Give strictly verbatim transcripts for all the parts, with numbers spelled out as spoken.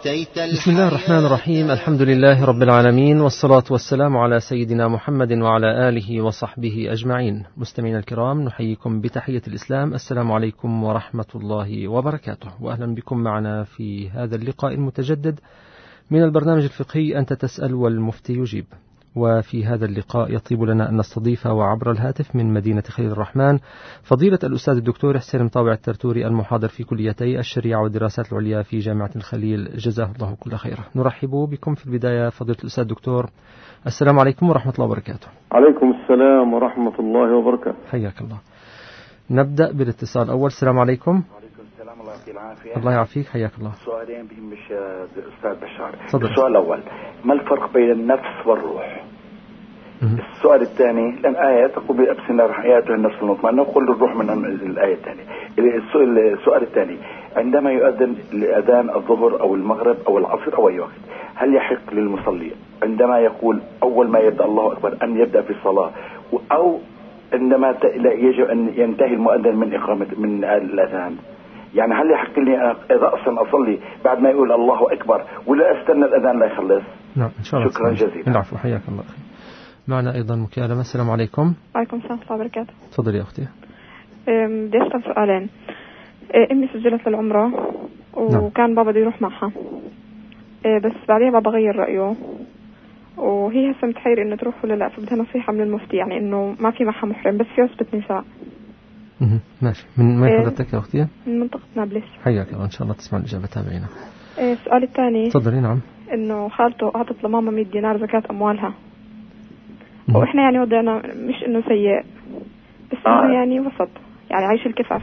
أتيت. بسم الله الرحمن الرحيم. الحمد لله رب العالمين، والصلاة والسلام على سيدنا محمد وعلى آله وصحبه أجمعين. مستمعينا الكرام، نحييكم بتحية الإسلام. السلام عليكم ورحمة الله وبركاته، وأهلا بكم معنا في هذا اللقاء المتجدد من البرنامج الفقهي أنت تسأل والمفتي يجيب. وفي هذا اللقاء يطيب لنا أن نستضيف وعبر الهاتف من مدينة خليل الرحمن فضيلة الأستاذ الدكتور حسين مطاوع الترتوري، المحاضر في كليتي الشريعة والدراسات العليا في جامعة الخليل، جزاه الله كل خير. نرحب بكم في البداية فضيلة الأستاذ الدكتور. السلام عليكم ورحمة الله وبركاته. عليكم السلام ورحمة الله وبركاته. حياك الله. نبدأ بالاتصال الأول. السلام عليكم. وعليكم السلام، الله يعطيك العافية. الله يعافيك، حياك الله. سؤالين بهم مش أستاذ بشار. تفضل. السؤال الأول، ما الفرق بين النفس والروح؟ السؤال الثاني، لأن آية تقول بأبسنا حياته النفس المطمئنة، وقل الروح من الآية الثانية. السؤال الثاني، عندما يؤذن لأذان الظهر أو المغرب أو العصر أو أي وقت، هل يحق للمصلي عندما يقول أول ما يبدأ الله أكبر أن يبدأ في الصلاة، أو عندما يجب أن ينتهي المؤذن من إقامة من الأذان؟ يعني هل يحق لي إذا أصلا أصلي بعد ما يقول الله أكبر ولا أستنى الأذان لا يخلص؟ نعم إن شاء الله. شكرا جزيلا. العفو، حياك الله. معنا أيضا مكالمة. السلام عليكم. وعليكم السلام ورحمة الله وبركاته. تفضلي يا أختي. بدي أسأل سؤالين. أمي سجلت للعمرة وكان بابا بده يروح معها، بس بعدين بابا غير رأيه وهي هسه متحيرة إنه تروح ولا لا، فبدها نصيحة من المفتي، يعني إنه ما في معها محرم بس في عصبة نساء. اها ماشي. من وين حضرتك يا أختي؟ من منطقة نابلس. حياك الله، إن شاء الله تسمع الإجابة. تابعينا. السؤال الثاني. تفضلي. نعم. إنه خالته أعطت لماما مية دينار زكاة أموالها، وإحنا يعني وضعنا مش إنه سيء بس إنه يعني وسط، يعني عايش الكفاف.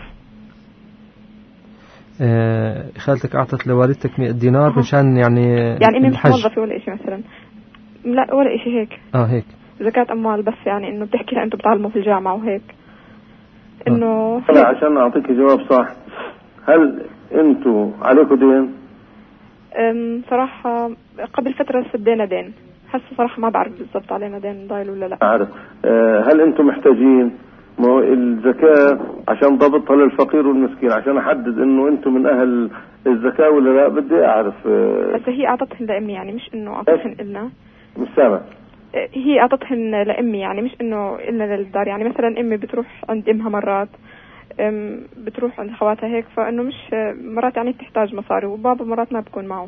آه خالتك أعطت لوالدتك مئة دينار أه. مشان يعني يعني إني مش موظفة ولا إشي مثلا، لا ولا إشي هيك. آه هيك زكاة أموال، بس يعني إنه بتحكي لها أنتم بتعلموا في الجامعة وهيك. إنه لا عشان أعطيك جواب صح، هل أنتوا عليكم دين؟ أم صراحة قبل فترة سدينا دين، هسه صراحة ما بعرف بالضبط علينا دين ضايل ولا لا. أعرف. أه هل أنتم محتاجين؟ ما الزكاة عشان ضبطها للفقير والمسكين، عشان أحدد إنه أنتم من أهل الزكاة ولا لا بدي أعرف. أه بس هي أعطتهن لأمي، يعني مش إنه أعطتهن إلنا. مش سامع. هي أعطتهن لأمي، يعني مش إنه إلنا للدار. يعني مثلا أمي بتروح عند أمها مرات، بتروح عند خواتها هيك، فإنه مش مرات يعني تحتاج مصاري، وبابا مرات ما بكون معه.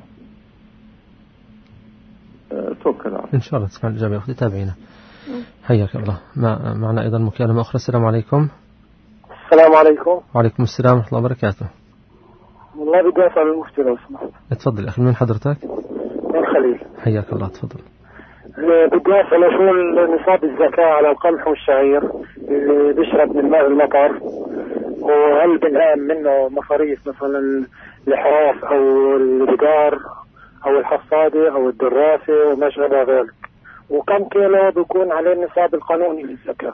توكل إن شاء الله تسمع الإجابة يا أختي. تابعينا. حياك الله. مع معنا أيضا مكالمة أخرى. السلام عليكم. السلام عليكم. وعليكم السلام ورحمة الله وبركاته. والله بدي أسأل المفتي لو سمحت. اتفضل أخي. من حضرتك؟ من خليل. حياك الله. تفضل. بدي أسأل شو نصاب الزكاة على القمح والشعير اللي بيشرب من ماء المطر، وهل بنقام منه مصاريف مثلا الحراث أو البقار أو الحصادة أو الدراسة وما شابه ذلك، وكم كيلو بيكون عليه النصاب القانوني للزكاة؟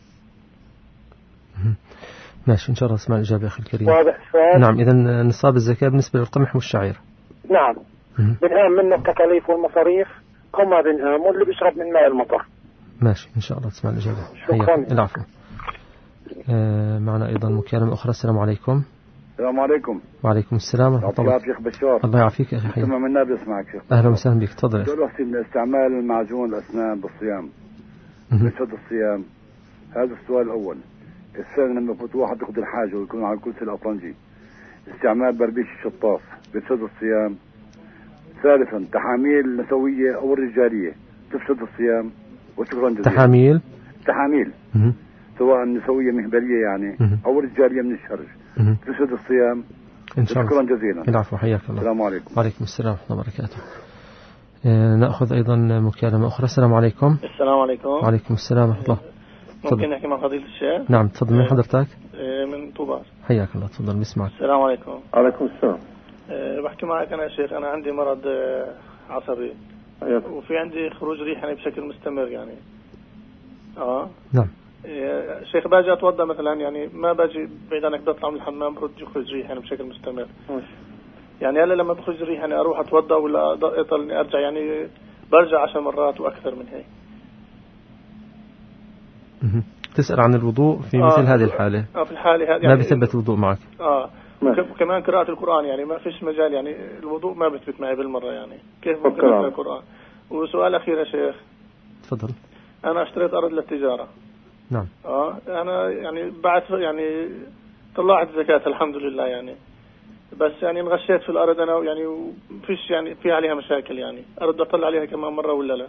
ماشي إن شاء الله اسمع الإجابة يا أخي الكريم. واضح السؤال؟ نعم. إذا نصاب الزكاة بالنسبة للقمح والشعير. نعم. بنقام منه التكاليف والمصاريف أو ما بنقام، واللي بيشرب من ماء المطر. ماشي إن شاء الله تسمع الإجابة. شكرا. العفو. آه معنا أيضا مكالمة أخرى. السلام عليكم. السلام عليكم. وعليكم السلام ورحمة الله. شيخ بشار. الله يعافيك يا أخي حي. سمع منا بيسمعك شيخ. أهلا وسهلا بك. تفضل. سؤال وحدي من استعمال المعجون الأسنان بالصيام بشهد الصيام، هذا السؤال الأول. الثاني لما يفوت واحد يقضي الحاجة ويكون على الكرسي الأطنجي، استعمال بربيش الشطاف بشهد الصيام. ثالثا تحاميل النسوية أو الرجالية تفسد الصيام. وشكرا جزيلا. تحاميل تحاميل مه. سواء النسوية مهبلية يعني مه. أو الرجالية من الشرج تفسد الصيام. إن شاء الله. شكرا جزيلا. العفو، حياك الله. السلام عليكم. وعليكم السلام ورحمة الله وبركاته. آه نأخذ أيضا مكالمة أخرى. السلام عليكم. السلام عليكم. وعليكم السلام ورحمة الله. ممكن نحكي مع فضيلة الشيخ؟ نعم تفضل. من حضرتك؟ من طوبار. حياك الله. تفضل بسمعك. السلام عليكم. عليكم السلام. أه بحكي معك أنا يا شيخ. أنا عندي مرض عصبي أيوة. وفي عندي خروج ريح يعني بشكل مستمر يعني. اه نعم. أه شيخ باجي أتوضأ مثلا، يعني ما باجي بعيد عنك بطلع من الحمام برد يخرج ريح يعني بشكل مستمر. مش. يعني هلا لما بخرج ريح يعني أروح أتوضأ ولا أضل إني أرجع، يعني برجع عشر مرات وأكثر من هيك. تسأل عن الوضوء في مثل آه هذه الحالة. آه في الحالة هذه ما يعني بثبت الوضوء معك. آه كمان قراءة القرآن يعني ما فيش مجال، يعني الوضوء ما بثبت معي بالمرة، يعني كيف ممكن أقرأ القرآن؟ وسؤال أخير يا شيخ. تفضل. أنا اشتريت أرض للتجارة. نعم. آه أنا يعني بعد يعني طلعت زكاة الحمد لله يعني، بس يعني انغشيت في الأرض أنا يعني وفيش يعني في عليها مشاكل، يعني أرد أطلع عليها كمان مرة ولا لا؟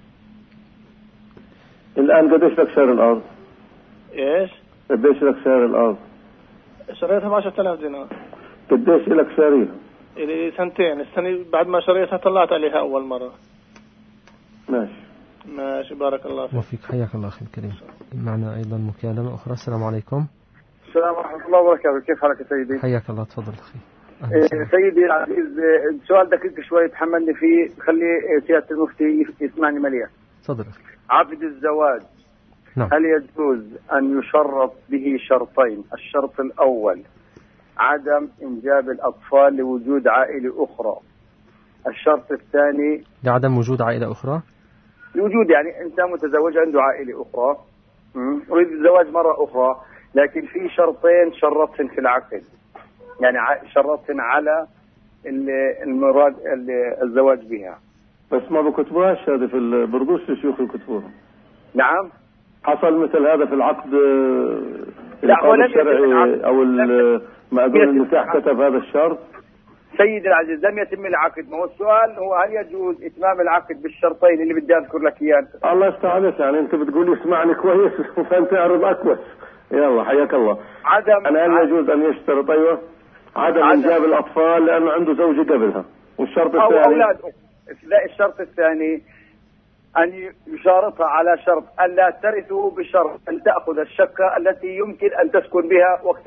الآن قديش لك سعر الأرض؟ إيش؟ قديش لك سعر الأرض؟ شريتها ب عشرة آلاف دينار. قديش لك شاريها؟ إلي سنتين، السنة بعد ما شريتها طلعت عليها أول مرة. ماشي ماشي بارك الله فيك. وفيك، حياك الله أخي الكريم. معنا أيضا مكالمة أخرى. السلام عليكم. السلام ورحمة الله وبركاته. كيف حالك سيدي؟ حياك الله، تفضل أخي. إيه سيدي العزيز، السؤال دقيق شوي تحملني فيه، خلي سيادة المفتي يسمعني مليح. تفضل. عقد الزواج نعم. هل يجوز أن يشرط به شرطين؟ الشرط الأول عدم إنجاب الأطفال لوجود عائلة أخرى. الشرط الثاني لعدم وجود عائلة أخرى. لوجود يعني إنسان متزوج عنده عائلة أخرى يريد الزواج مرة أخرى، لكن في شرطين شرطهن في العقد، يعني شرطهن على المراد الزواج بها. بس ما بكتبوهاش هذا في البردوس الشيوخ يكتبوها. نعم. حصل مثل هذا في العقد العقد الشرعي او ما اقول النكاح كتب هذا الشرط؟ سيد العزيز لم يتم العقد. ما هو السؤال هو هل يجوز اتمام العقد بالشرطين اللي بدي اذكر لك اياه؟ الله يفتح عليك، يعني انت بتقول اسمعني كويس فانت اعرض اكوس. يلا حياك الله. عدم انا هل يجوز ان يشترط؟ ايوه عدم انجاب الاطفال لانه عنده زوجه قبلها. والشرط أو الثاني أولاد. لا، الشرط الثاني أن يشارطها على شرط أن لا ترثه بشرط أن تأخذ الشقة التي يمكن أن تسكن بها وقت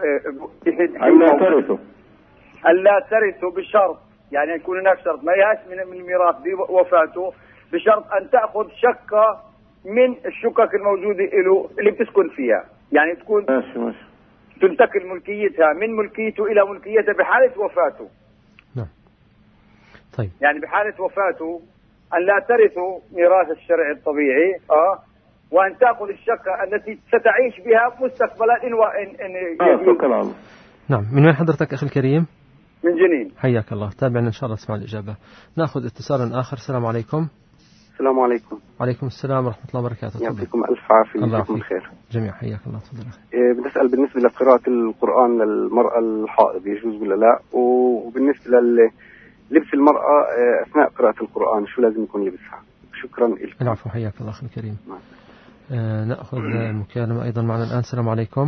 أن لا ترثه أن لا ترثه بشرط، يعني يكون هناك شرط ما يهاش من من الميراث بوفاته، بشرط أن تأخذ شقة من الشقق الموجودة له اللي بتسكن فيها، يعني تكون ماشي ماشي تنتقل ملكيتها من ملكيته إلى ملكيته بحالة وفاته. نعم. طيب. يعني بحالة وفاته أن لا ترثوا ميراث الشرع الطبيعي آه وأن تأخذ الشقة التي ستعيش بها مستقبلا إن وإن إن آه نعم. من وين حضرتك أخي الكريم؟ من جنين. حياك الله، تابعنا إن شاء الله اسمع الإجابة. نأخذ اتصالا آخر. السلام عليكم. السلام عليكم. وعليكم السلام ورحمة الله وبركاته. يعطيكم ألف عافية. الله يجزيكم الخير جميع. حياك الله. تفضل. إيه بدي أسأل بالنسبة لقراءة القرآن للمرأة الحائض يجوز ولا لا؟ وبالنسبة للبس المرأة أثناء قراءة القرآن شو لازم يكون لبسها؟ شكرا لك. العفو. حياك الله أخي الكريم. آه نأخذ مكالمة أيضا معنا الآن. السلام عليكم.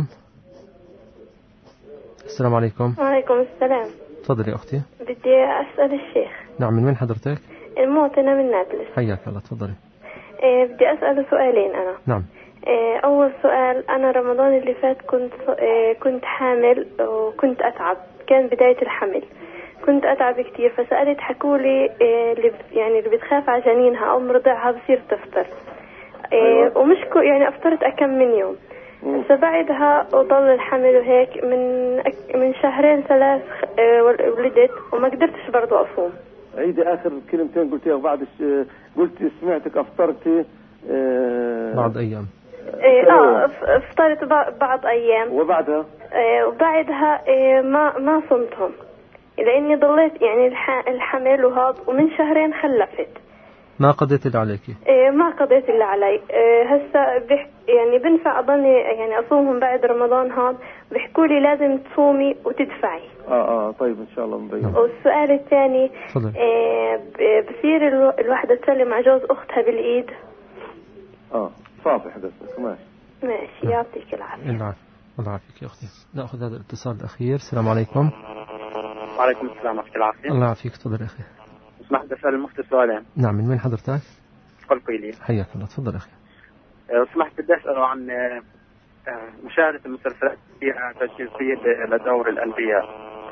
السلام عليكم. وعليكم السلام. تفضلي أختي. بدي أسأل الشيخ. نعم. من وين حضرتك؟ المواطنة من نابلس. حياك الله. تفضلي. إيه بدي أسأله سؤالين أنا. نعم. إيه أول سؤال، أنا رمضان اللي فات كنت إيه كنت حامل وكنت أتعب، كان بداية الحمل كنت أتعب كتير، فسألت حكولي إيه اللي يعني اللي بتخاف على جنينها أو مرضعها بصير تفطر. إيه أيوة. ومش يعني أفطرت أكم من يوم، بس بعدها وضل الحمل وهيك من من شهرين ثلاث ولدت وما قدرتش برضو أصوم. عيدي آخر كلمتين قلتيها بعد قلتي سمعتك أفطرتي اه بعض أيام. إيه اه افطرت بعض أيام وبعدها إيه وبعدها إيه ما ما صمتهم لأني ضليت يعني الحمل وهذا، ومن شهرين خلفت. ما قضيت اللي عليكي؟ إيه ما قضيت اللي علي. إيه هسا بح يعني بنفع أضلني يعني أصومهم بعد رمضان هذا، بيحكوا لي لازم تصومي وتدفعي. اه اه طيب إن شاء الله نبين. والسؤال الثاني إيه بصير الواحدة تسلم على جوز أختها بالإيد؟ اه صافي حدثك. ماشي ماشي. يعطيك العافية. العافية. الله يعافيك يا أختي. نأخذ هذا الاتصال الأخير. السلام عليكم. وعليكم السلام ورحمة الله العافية. الله يعافيك. تفضل يا أخي. اسمح لي أسأل المفتي سؤالين. نعم. من وين حضرتك؟ قلقيلي. حياك الله. تفضل يا أخي. لو سمحت بدي أسأله عن مشاهدة المسلسلات فيها تجهيزية لدور الأنبياء.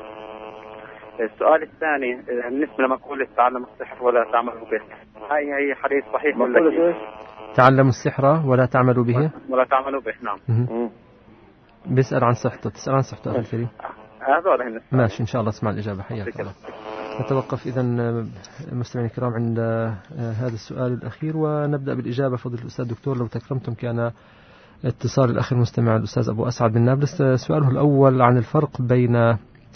السؤال الثاني بالنسبة لمقولة تعلم السحر ولا تعملوا به، هاي هي حديث صحيح ولا إيه؟ تعلموا السحر ولا تعملوا به ولا تعملوا به. نعم. م- بيسأل عن صحته. تسأل عن صحته أخي الكريم. هذول هن. ماشي إن شاء الله اسمع الإجابة. حياك الله. نتوقف إذن مستمعين الكرام عند هذا السؤال الأخير ونبدأ بالإجابة. فضل الأستاذ دكتور لو تكرمتم. كان اتصال الأخ المستمع الأستاذ أبو أسعد من نابلس. سؤاله الأول عن الفرق بين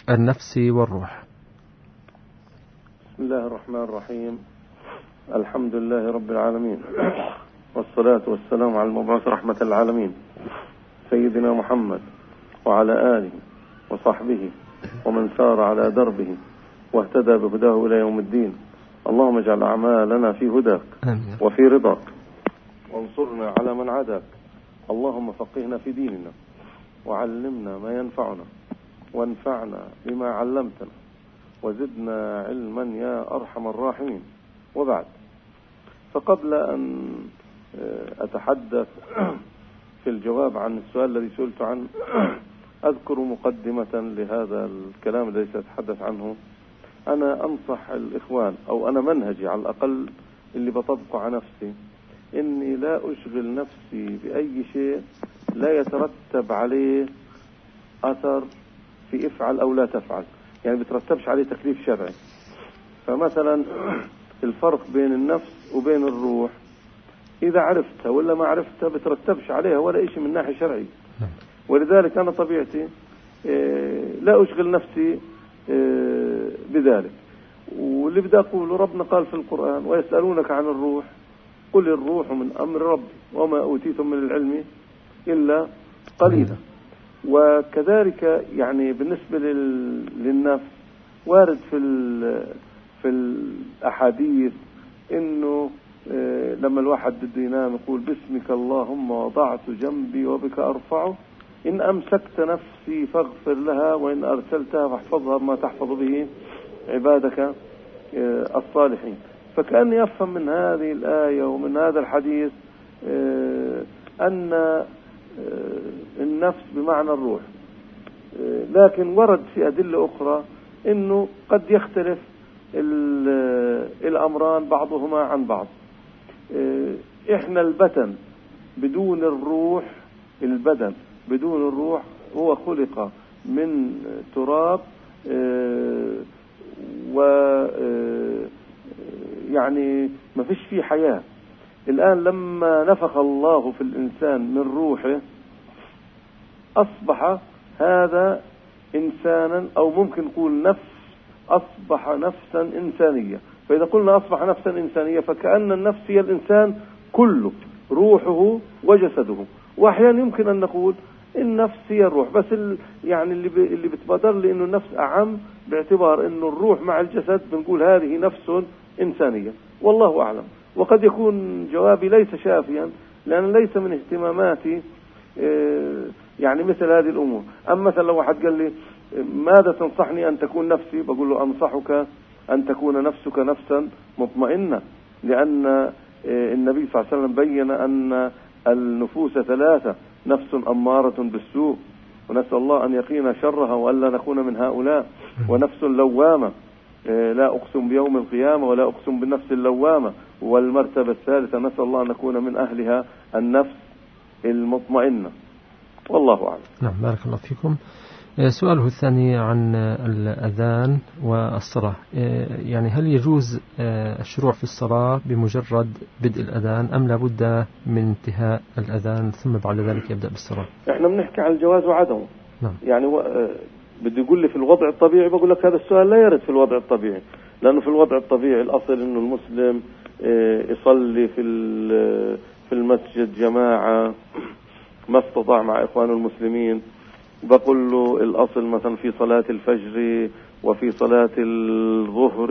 النفس والروح. بسم الله الرحمن الرحيم. الحمد لله رب العالمين، والصلاة والسلام على المبعوث رحمة العالمين سيدنا محمد وعلى آله وصحبه ومن سار على دربه واهتدى بهداه إلى يوم الدين. اللهم اجعل أعمالنا في هداك وفي رضاك، وانصرنا على من عاداك. اللهم فقهنا في ديننا، وعلمنا ما ينفعنا، وانفعنا بما علمتنا، وزدنا علما يا أرحم الراحمين. وبعد، فقبل أن أتحدث في الجواب عن السؤال الذي سئلت عنه، أذكر مقدمة لهذا الكلام الذي سأتحدث عنه. أنا أنصح الإخوان، أو أنا منهجي على الأقل اللي بطبقه على نفسي، إني لا أشغل نفسي بأي شيء لا يترتب عليه أثر في افعل أو لا تفعل، يعني بترتبش عليه تكليف شرعي. فمثلا الفرق بين النفس وبين الروح إذا عرفتها ولا ما عرفتها بترتبش عليها ولا إشي من ناحية شرعية. ولذلك أنا طبيعتي لا أشغل نفسي بذلك. واللي بدأ أقوله، ربنا قال في القرآن: ويسألونك عن الروح قل الروح من أمر ربي وما أوتيتم من العلم إلا قليلا. وكذلك يعني بالنسبة للنفس وارد في في الأحاديث إنه لما الواحد بده ينام يقول: باسمك اللهم وضعت جنبي وبك أرفعه، إن أمسكت نفسي فاغفر لها، وإن أرسلتها فاحفظها بما تحفظ به عبادك الصالحين. فكأني أفهم من هذه الآية ومن هذا الحديث أن النفس بمعنى الروح، لكن ورد في أدلة أخرى أنه قد يختلف الأمران بعضهما عن بعض. إحنا البدن بدون الروح، البدن بدون الروح هو خلق من تراب، و يعني ما فيش فيه حياة. الآن لما نفخ الله في الإنسان من روحه أصبح هذا إنسانا، أو ممكن نقول نفس، أصبح نفسا إنسانية. فإذا قلنا أصبح نفسا إنسانية فكأن النفس هي الإنسان كله، روحه وجسده. وأحيانا يمكن أن نقول النفس هي الروح، بس يعني اللي اللي بتبادر لي إنه النفس أعم، باعتبار إنه الروح مع الجسد بنقول هذه نفس إنسانية. والله أعلم. وقد يكون جوابي ليس شافيا، لأن ليس من اهتماماتي يعني مثل هذه الأمور. أما مثلا لو واحد قال لي: ماذا تنصحني أن تكون نفسي؟ بقول له: أنصحك أن تكون نفسك نفسا مطمئنة، لأن النبي صلى الله عليه وسلم بين أن النفوس ثلاثة: نفس أمارة بالسوء، ونسأل الله أن يقينا شرها وألا نكون من هؤلاء، ونفس لوامة، لا أقسم بيوم القيامة ولا أقسم بالنفس اللوامة، والمرتبة الثالثة نسأل الله أن نكون من أهلها النفس المطمئنة. والله أعلم. نعم، بارك الله فيكم. سؤاله الثاني عن الأذان والصلاة، يعني هل يجوز الشروع في الصلاة بمجرد بدء الأذان، أم لابد من انتهاء الأذان ثم بعد ذلك يبدأ بالصلاة؟ احنا بنحكي عن الجواز وعدمه. نعم. يعني و... بده يقول لي في الوضع الطبيعي، بقول لك هذا السؤال لا يرد في الوضع الطبيعي، لأنه في الوضع الطبيعي الأصل إنه المسلم يصلي في في المسجد جماعة ما استطاع مع إخوانه المسلمين. بقول له الأصل مثلا في صلاة الفجر وفي صلاة الظهر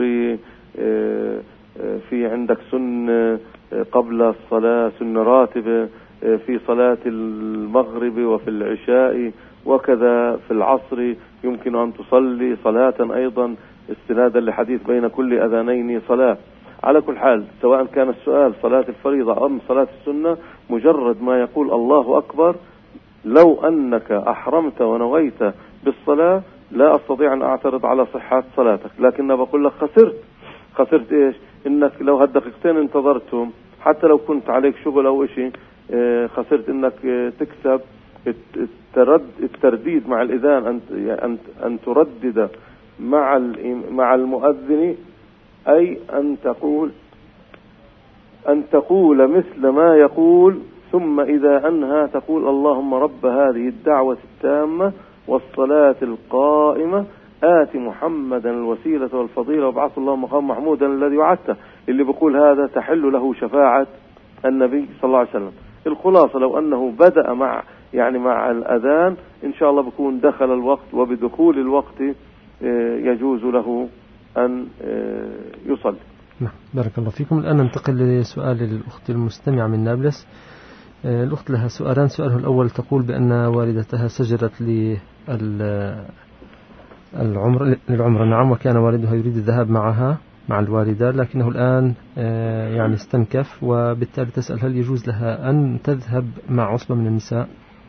في عندك سنة قبل الصلاة، سنة راتبة في صلاة المغرب وفي العشاء، وكذا في العصر يمكن أن تصلي صلاة أيضا استنادا لحديث بين كل أذانين صلاة. على كل حال، سواء كان السؤال صلاة الفريضة أم صلاة السنة، مجرد ما يقول الله أكبر، لو أنك أحرمت ونويت بالصلاة لا أستطيع أن أعترض على صحة صلاتك، لكن بقول لك خسرت. خسرت إيش؟ إنك لو هالدقيقتين انتظرتهم حتى لو كنت عليك شغل أو إشي، خسرت إنك تكسب الترديد مع الإذان، أن أن تردد مع مع المؤذن، أي أن تقول أن تقول مثل ما يقول، ثم إذا أنهى تقول: اللهم رب هذه الدعوة التامة والصلاة القائمة آت محمدا الوسيلة والفضيلة وابعث الله مقام محمودا الذي وعدته. اللي بيقول هذا تحل له شفاعة النبي صلى الله عليه وسلم. الخلاصة لو أنه بدأ مع يعني مع الأذان إن شاء الله بيكون دخل الوقت، وبدخول الوقت يجوز له أن يصلي. نعم بارك الله فيكم. الآن ننتقل لسؤال الأخت المستمعة من نابلس. الأخت لها سؤالان. سؤالها الأول تقول بأن والدتها سجلت للعمر للعمرة نعم، وكان والدها يريد الذهاب معها مع الوالدة، لكنه الآن يعني استنكف، وبالتالي تسأل هل يجوز لها أن تذهب مع عصبة من النساء؟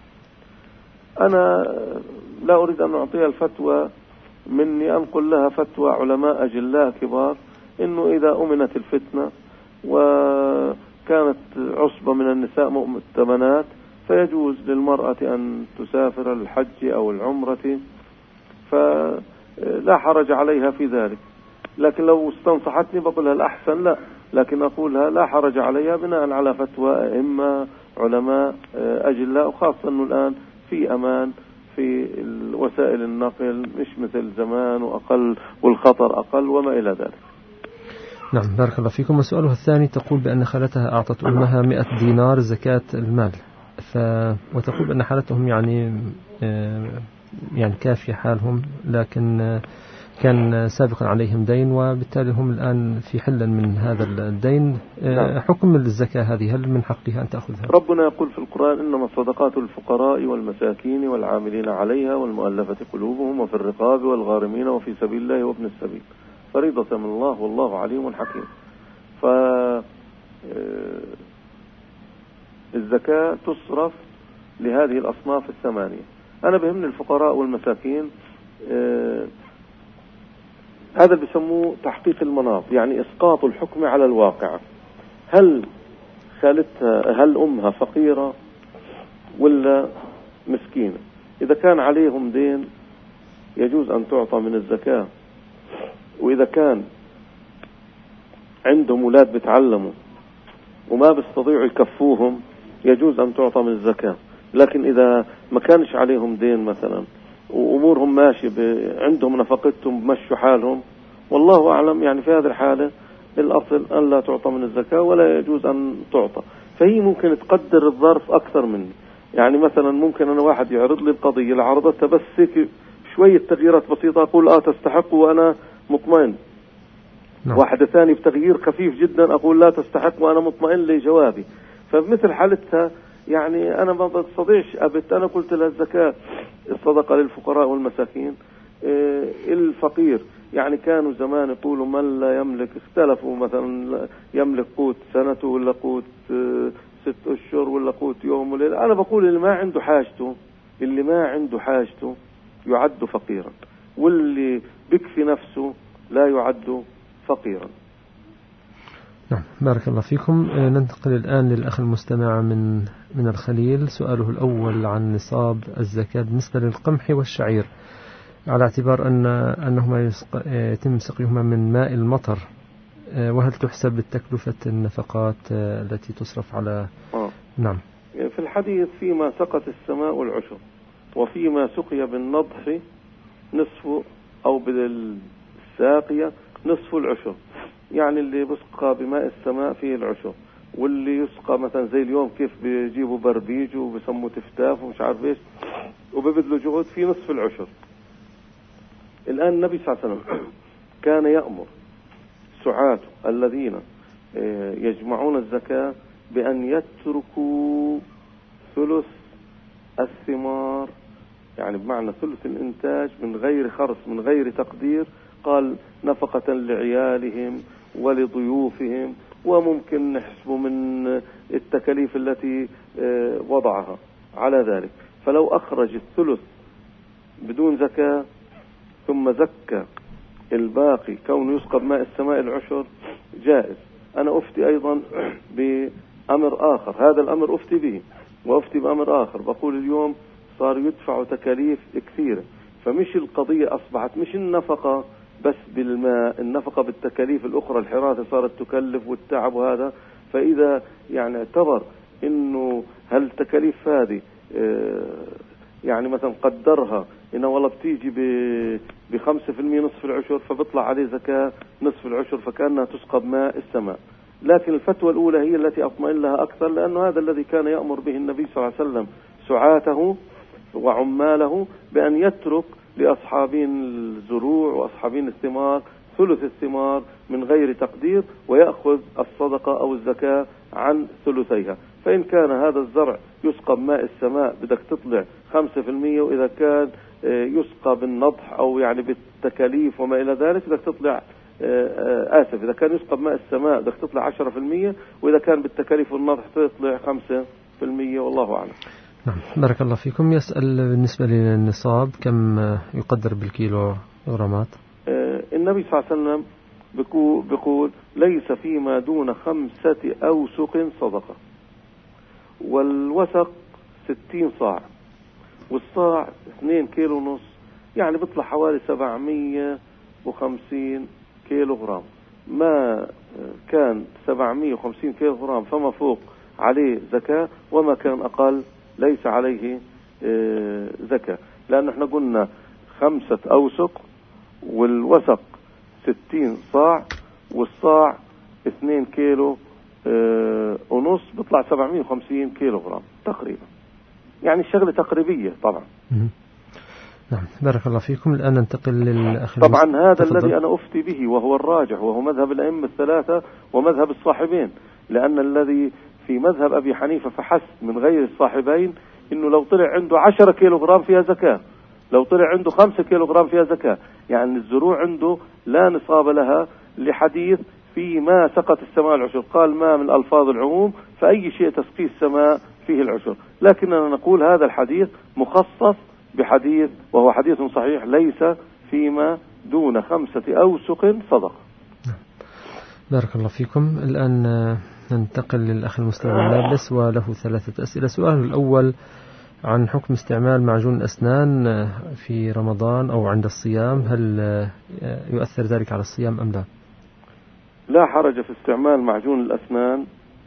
أنا لا أريد أن أعطيها الفتوى، مني أنقل لها فتوى علماء أجلاء كبار إنه إذا أمنت الفتنة وكانت عصبة من النساء مؤتمنات فيجوز للمرأة أن تسافر الحج أو العمرة، فلا حرج عليها في ذلك. لكن لو استنصحتني بقولها الأحسن لا، لكن أقولها لا حرج عليها بناء على فتوى أئمة علماء أجلاء، وخاصة أنه الآن في أمان في وسائل النقل مش مثل زمان وأقل والخطر أقل وما إلى ذلك. نعم بارك الله فيكم. وسؤالها الثاني تقول بأن خالتها أعطت أمها مئة دينار زكاة المال، ف... وتقول بأن حالتهم يعني يعني كافية حالهم، لكن كان سابقا عليهم دين وبالتالي هم الآن في حل من هذا الدين. نعم. حكم الزكاة هذه هل من حقها أن تأخذها؟ ربنا يقول في القرآن إنما الصدقات للفقراء والمساكين والعاملين عليها والمؤلفة قلوبهم وفي الرقاب والغارمين وفي سبيل الله وابن السبيل فريضة من الله والله عليم حكيم. فالزكاة تصرف لهذه الأصناف الثمانية. أنا بهمني الفقراء والمساكين، هذا بيسموه تحقيق المناط، يعني إسقاط الحكم على الواقع. هل خالتها هل أمها فقيرة ولا مسكينة؟ إذا كان عليهم دين يجوز أن تعطى من الزكاة، وإذا كان عندهم أولاد بتعلموا وما بيستطيعوا يكفوهم يجوز أن تعطى من الزكاة. لكن إذا ما كانش عليهم دين مثلا وأمورهم ماشي عندهم نفقتهم بمشوا حالهم والله أعلم، يعني في هذه الحالة الأصل أن لا تعطى من الزكاة ولا يجوز أن تعطى. فهي ممكن تقدر الظرف أكثر مني، يعني مثلا ممكن أنا واحد يعرض لي القضية لعرضتها بس شوية تغييرات بسيطة أقول آه تستحق وأنا مطمئن. نعم. واحدة ثانية بتغيير خفيف جدا أقول لا تستحق وأنا مطمئن لجوابي. فبمثل حالتها يعني أنا ما بستطيعش أبت. أنا قلت لها الزكاة الصدقة للفقراء والمساكين. إيه الفقير يعني كانوا زمان يقولوا من لا يملك، اختلفوا مثلا يملك قوت سنته ولا قوت ست أشهر ولا قوت يوم وليلة. أنا بقول اللي ما عنده حاجته اللي ما عنده حاجته يعد فقيرا، واللي بكفي نفسه لا يعد فقيرا. نعم بارك الله فيكم. ننتقل الآن للأخ المستمع من من الخليل. سؤاله الأول عن نصاب الزكاة بالنسبة للقمح والشعير، على اعتبار أن أنهما يتم سقيهما من ماء المطر، وهل تحسب بالتكلفة النفقات التي تصرف على آه. نعم. في الحديث فيما سقت السماء العشر وفيما سقي بالنضح نصف أو بالساقية نصف العشر، يعني اللي بسقى بماء السماء فيه العشر، واللي يسقى مثلا زي اليوم كيف بيجيبوا بربيج وبسموا تفتاف ومش عارف ايش وببذلوا جهود في نصف العشر. الآن النبي صلى الله عليه وسلم كان يأمر سعاته الذين يجمعون الزكاة بأن يتركوا ثلث الثمار، يعني بمعنى ثلث الإنتاج من غير خرص من غير تقدير، قال نفقة لعيالهم ولضيوفهم، وممكن نحسب من التكاليف التي وضعها على ذلك. فلو أخرج الثلث بدون زكاة ثم زكى الباقي كونه يسقى بماء السماء العشر جائز. أنا أفتي أيضا بأمر آخر، هذا الأمر أفتي به وأفتي بأمر آخر، بقول اليوم صار يدفع تكاليف كثيرة، فمش القضية أصبحت مش النفقة بس بالماء، النفقة بالتكاليف الأخرى، الحراسة صارت تكلف والتعب وهذا. فإذا يعني اعتبر إنه هل التكاليف هذه يعني مثلا قدرها إنه والله بتيجي بخمسة في المية نصف العشر فبطلع عليه زكاة نصف العشر فكأنها تسقى بماء السماء. لكن الفتوى الأولى هي التي أطمئن لها أكثر، لأنه هذا الذي كان يأمر به النبي صلى الله عليه وسلم سعاته وعماله بأن يترك لأصحابين الزروع وأصحابين الثمار ثلث الثمار من غير تقدير، ويأخذ الصدقة أو الزكاة عن ثلثيها. فإن كان هذا الزرع يسقى بماء السماء بدك تطلع خمسة في المية، وإذا كان يسقى بالنضح أو يعني بالتكاليف وما إلى ذلك بدك تطلع آسف إذا كان يسقى بماء السماء بدك تطلع عشرة في المية، وإذا كان بالتكاليف والنضح تطلع خمسة في المية، والله أعلم. نعم، بارك الله فيكم. يسأل بالنسبة للنصاب كم يقدر بالكيلو غرامات؟ النبي صلى الله عليه وسلم بيقول ليس فيما دون خمسة أوسق صدقة، والوسق ستين صاع، والصاع اثنين كيلو ونص، يعني بيطلع حوالي سبعمية وخمسين كيلو غرام. ما كان سبعمية وخمسين كيلو غرام فما فوق عليه زكاة، وما كان أقل ليس عليه زكاة، لأن احنا قلنا خمسة أوسق والوسق ستين صاع والصاع اثنين كيلو اه ونص، بيطلع سبعمية وخمسين كيلو غرام تقريبا، يعني الشغلة تقريبية طبعا. نعم، بارك الله فيكم. الآن ننتقل للأخ. طبعا هذا تفضل. الذي أنا أفتي به وهو الراجح، وهو مذهب الأئمة الثلاثة ومذهب الصاحبين، لأن الذي في مذهب أبي حنيفة فحسب من غير الصاحبين إنه لو طلع عنده عشرة كيلو غرام فيها زكاة، لو طلع عنده خمسة كيلو غرام فيها زكاة، يعني الزروع عنده لا نصاب لها، لحديث في ما سقط السماء العشر، قال ما من ألفاظ العموم فأي شيء تسقي السماء فيه العشر. لكننا نقول هذا الحديث مخصص بحديث وهو حديث صحيح ليس فيما دون خمسة أوسق صدقة. بارك الله فيكم. الآن ننتقل للأخ المستمع النابلس وله ثلاثة أسئلة. سؤال الأول عن حكم استعمال معجون الأسنان في رمضان أو عند الصيام، هل يؤثر ذلك على الصيام أم لا؟ لا حرج في استعمال معجون الأسنان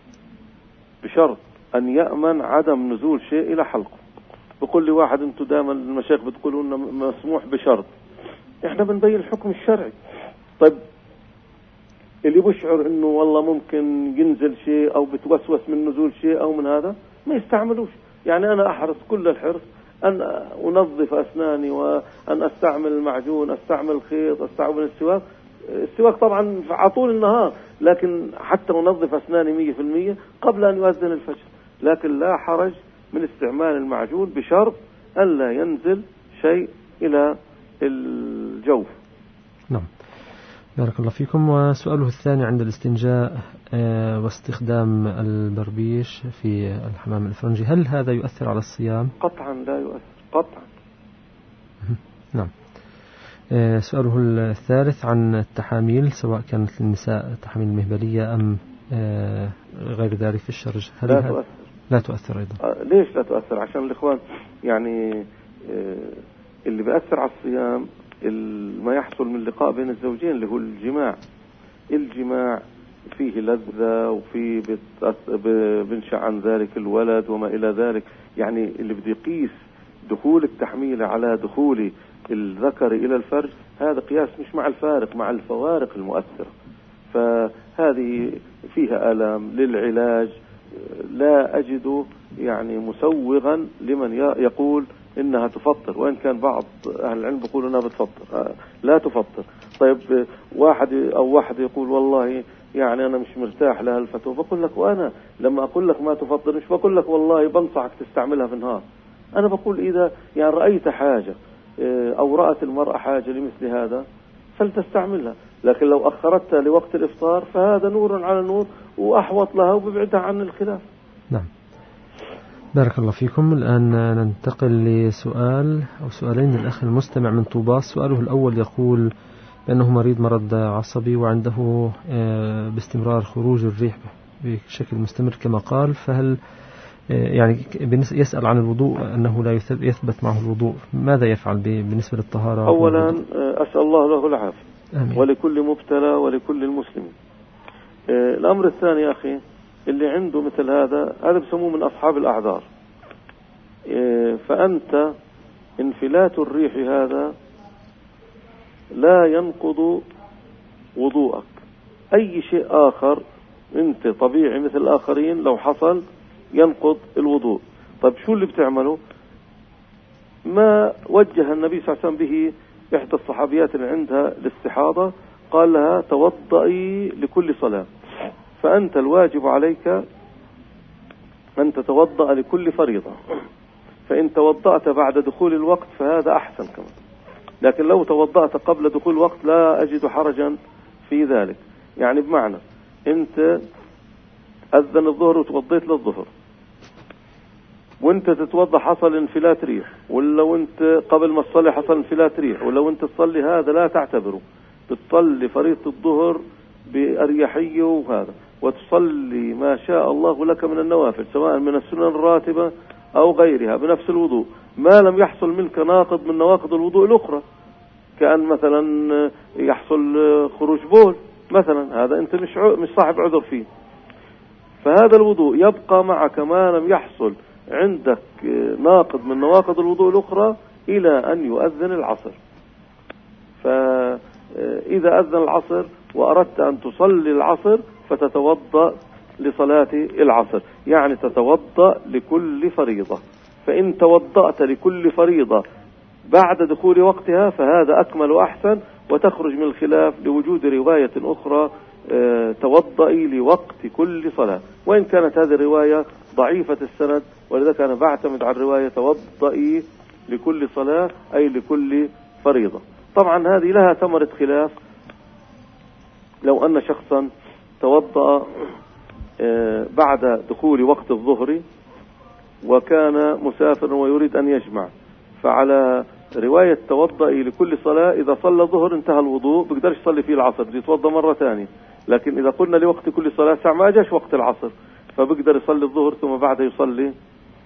بشرط أن يأمن عدم نزول شيء إلى حلقه. بقول لي واحد انتم دائما المشايخ بتقولوا انه مسموح بشرط، احنا بنبين الحكم الشرعي. طيب اللي بيشعر انه والله ممكن ينزل شيء او بتوسوس من نزول شيء او من هذا ما يستعملوش. يعني انا احرص كل الحرص ان انظف اسناني وان استعمل المعجون، استعمل خيط، استعمل السواك. السواك طبعا على طول النهار، لكن حتى انظف اسناني مية في المية قبل ان يؤذن الفجر. لكن لا حرج من استعمال المعجون بشرط ألا ينزل شيء إلى الجوف. نعم، بارك الله فيكم. وسؤاله الثاني عند الاستنجاء واستخدام البربيش في الحمام الفرنجي، هل هذا يؤثر على الصيام؟ قطعا لا يؤثر، قطعا. نعم. سؤاله الثالث عن التحاميل، سواء كانت للنساء تحاميل مهبلية أم غير ذلك في الشرج، هل لا تؤثر؟ لا تؤثر أيضا. آه ليش لا تؤثر؟ عشان الإخوان يعني آه اللي بيأثر على الصيام ما يحصل من لقاء بين الزوجين اللي هو الجماع. الجماع فيه لذة وفيه بنشأ عن ذلك الولد وما إلى ذلك. يعني اللي بده يقيس دخول التحميل على دخول الذكر إلى الفرج، هذا قياس مش مع الفارق، مع الفوارق المؤثرة. فهذه فيها آلام للعلاج، لا أجد يعني مسوغا لمن يقول إنها تفطر، وإن كان بعض أهل العلم يقولوا إنها بتفطر. لا تفطر. طيب واحد أو واحد يقول والله يعني أنا مش مرتاح لها الفتوى، بقول لك وأنا لما أقول لك ما تفطر مش بقول لك والله بنصحك تستعملها في النهار. أنا بقول إذا يعني رأيت حاجة أو رأت المرأة حاجة لمثل هذا فلتستعملها، لكن لو أخرتها لوقت الإفطار فهذا نور على نور وأحوط لها وببعدها عن الخلاف. نعم، بارك الله فيكم. الآن ننتقل لسؤال أو سؤالين للأخ المستمع من طوباس. سؤاله الأول يقول بأنه مريض مرض عصبي وعنده باستمرار خروج الريح بشكل مستمر كما قال، فهل يعني يسأل عن الوضوء أنه لا يثبت معه الوضوء، ماذا يفعل بالنسبة للطهارة؟ أولا أسأل الله له العافية ولكل مبتلى ولكل المسلمين. الأمر الثاني يا أخي اللي عنده مثل هذا هذا بسموه من أصحاب الأعذار. فأنت انفلات الريح هذا لا ينقض وضوءك. أي شيء آخر أنت طبيعي مثل الآخرين لو حصل ينقض الوضوء. طيب شو اللي بتعمله؟ ما وجه النبي صلى الله عليه وسلم به إحدى الصحابيات اللي عندها الاستحاضة، قال لها توضئي لكل صلاة. فأنت الواجب عليك أن تتوضأ لكل فريضة، فإن توضأت بعد دخول الوقت فهذا أحسن كمان، لكن لو توضأت قبل دخول الوقت لا أجد حرجا في ذلك. يعني بمعنى أنت أذن الظهر وتوضيت للظهر وانت تتوضا حصل انفلات ريح، ولو انت قبل ما تصلي حصل انفلات ريح، ولو انت تصلي هذا لا تعتبره، بتصلي فريضة الظهر بأريحية وهذا، وتصلي ما شاء الله لك من النوافل سواء من السنن الراتبة أو غيرها بنفس الوضوء، ما لم يحصل منك ناقض من نواقض الوضوء الأخرى، كأن مثلا يحصل خروج بول مثلا، هذا انت مش مش صاحب عذر فيه. فهذا الوضوء يبقى معك ما لم يحصل عندك ناقض من نواقض الوضوء الأخرى إلى أن يؤذن العصر. فإذا أذن العصر وأردت أن تصلي العصر فتتوضأ لصلاة العصر، يعني تتوضأ لكل فريضة. فإن توضأت لكل فريضة بعد دخول وقتها فهذا أكمل وأحسن، وتخرج من الخلاف لوجود رواية أخرى توضئي لوقت كل صلاة، وإن كانت هذه الرواية ضعيفة السند، ولذلك أنا بعتمد على الرواية توضئي لكل صلاة أي لكل فريضة. طبعا هذه لها ثمرة خلاف، لو أن شخصا توضأ بعد دخول وقت الظهر وكان مسافر ويريد أن يجمع، فعلى رواية توضئي لكل صلاة إذا صلى الظهر انتهى الوضوء بقدرش يصلي فيه العصر، يتوضأ مرة ثانية. لكن إذا قلنا لوقت كل صلاة ساعة ما جاش وقت العصر فبقدر يصلي الظهر ثم بعد يصلي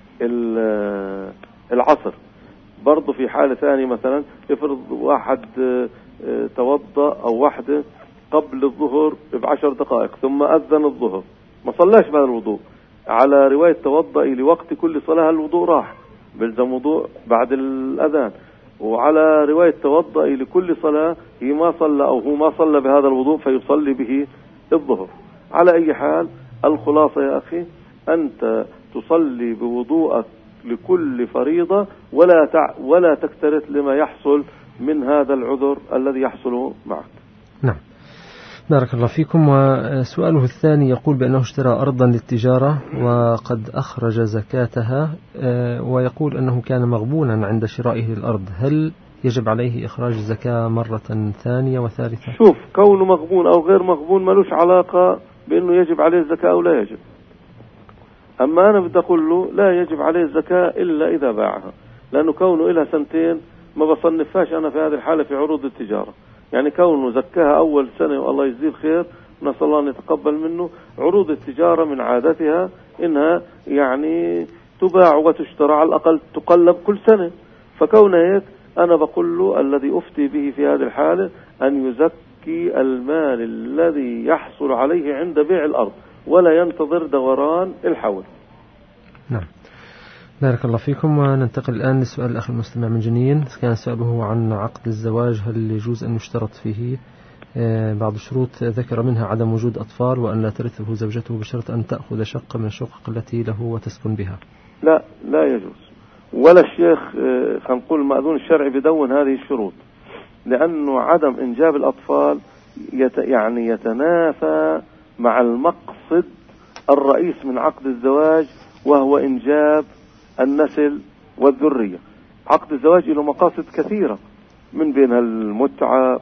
العصر. برضو في حالة ثانية مثلا افرض واحد توضأ أو واحدة قبل الظهر بعشر دقائق ثم أذن الظهر ما صلاش بعد الوضوء، على رواية توضئي لوقت كل صلاة الوضوء راح بلزم وضوء بعد الأذان، وعلى رواية توضئي لكل صلاة هي ما صلى أو هو ما صلى بهذا الوضوء فيصلي به الظهر. على أي حال الخلاصة يا أخي أنت تصلي بوضوءك لكل فريضة ولا تع... ولا تكترث لما يحصل من هذا العذر الذي يحصل معك. نعم، بارك الله فيكم. وسؤاله الثاني يقول بأنه اشترى أرضا للتجارة وقد أخرج زكاتها، ويقول أنه كان مغبونا عند شرائه الأرض، هل يجب عليه إخراج الزكاة مرة ثانية وثالثة؟ شوف، كونه مغبون أو غير مغبون ملوش علاقة بأنه يجب عليه الزكاة أو لا يجب. أما أنا بدي أقول له لا يجب عليه الزكاة إلا إذا باعها، لأنه كونه إلها سنتين ما بصنفهاش أنا في هذه الحالة في عروض التجارة. يعني كونه زكاها أول سنة والله يجزيه الخير نسأل الله أن يتقبل منه. عروض التجارة من عادتها إنها يعني تباع وتشترى على الأقل تقلب كل سنة، فكون هيك أنا بقول له الذي أفتي به في هذه الحالة أن يزكي المال الذي يحصل عليه عند بيع الأرض ولا ينتظر دوران الحول. نعم، بارك الله فيكم. وننتقل الآن لسؤال الأخ المستمع من جنين. كان سؤاله عن عقد الزواج، هل يجوز أن يشترط فيه بعض الشروط ذكر منها عدم وجود أطفال وأن لا ترثه زوجته بشرط أن تأخذ شقة من الشقق التي له وتسكن بها؟ لا لا يجوز، ولا الشيخ خلينا نقول المأذون الشرعي بدون هذه الشروط، لأنه عدم إنجاب الأطفال يت يعني يتنافى مع المقصد الرئيس من عقد الزواج وهو إنجاب النسل والذرية. عقد الزواج له مقاصد كثيرة، من بينها المتعة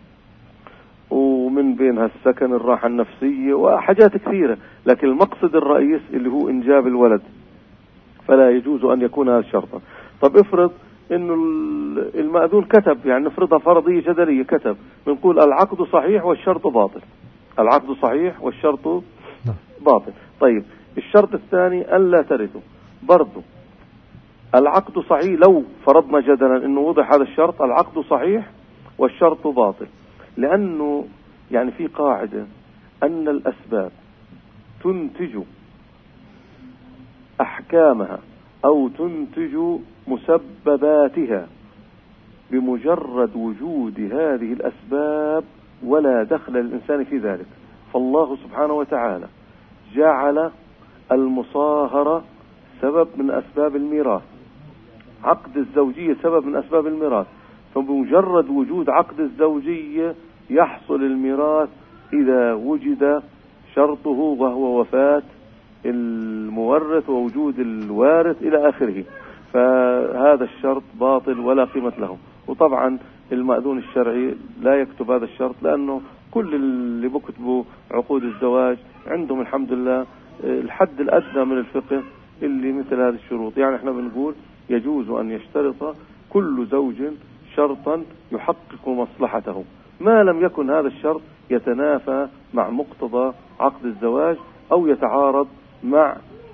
ومن بينها السكن، الراحة النفسية وحاجات كثيرة، لكن المقصد الرئيس اللي هو إنجاب الولد فلا يجوز أن يكون هذا شرطا. طب افرض إنه المأذون كتب، يعني نفرضها فرضية جدلية، كتب بنقول العقد صحيح والشرط باطل، العقد صحيح والشرط باطل. طيب الشرط الثاني أن لا ترثوا، برضو العقد صحيح، لو فرضنا جدلا إنه وضع هذا الشرط العقد صحيح والشرط باطل، لأنه يعني في قاعدة أن الأسباب تنتج أحكامها أو تنتج مسبباتها بمجرد وجود هذه الأسباب ولا دخل للإنسان في ذلك. فالله سبحانه وتعالى جعل المصاهرة سبب من أسباب الميراث، عقد الزوجية سبب من أسباب الميراث، فبمجرد وجود عقد الزوجية يحصل الميراث إذا وجد شرطه وهو وفاة المورث ووجود الوارث إلى آخره، فهذا الشرط باطل ولا قيمة له. وطبعا المأذون الشرعي لا يكتب هذا الشرط، لأنه كل اللي بكتبوا عقود الزواج عندهم الحمد لله الحد الأدنى من الفقه اللي مثل هذه الشروط. يعني احنا بنقول يجوز أن يشترط كل زوج شرطا يحقق مصلحته ما لم يكن هذا الشرط يتنافى مع مقتضى عقد الزواج أو يتعارض مع